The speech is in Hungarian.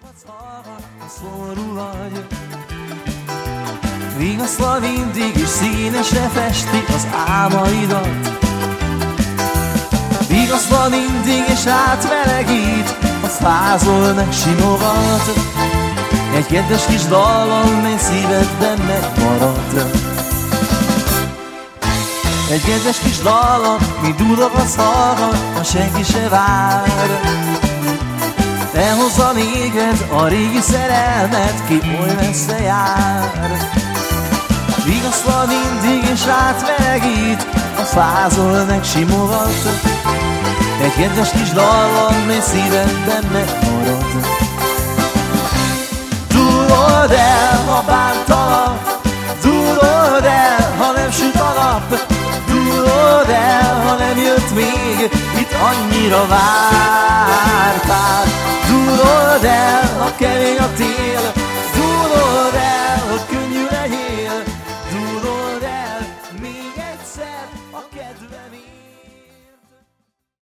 Dúdogatsz halkan, ha szomorú vagy. Vigasztal mindig, és színesre festi az álmaidat. Vigasztal mindig, és átmelegít, ha fázol, megsimogat. Egy kedves kis dallam, mely szívedben megmarad. Egy kedves kis dallam, mi dúdogatsz halkan, ha senki se vár. Elhozza néked a régi szerelmet, ki oly messze jár. Vigasztal mindig, és átmelegít, ha fázol, megsimogat. Egy kedves kis dallam, mely szívedben megmarad. Dúdold el, ha bántalak, dúdold el, ha nem süt a nap. Dúdold el, ha nem jött még, itt annyira vártál. Dúdold el, ha kemény a tél, dúdold el, hogy könnyű legyél. Dúdold el, még egyszer a kedvem él.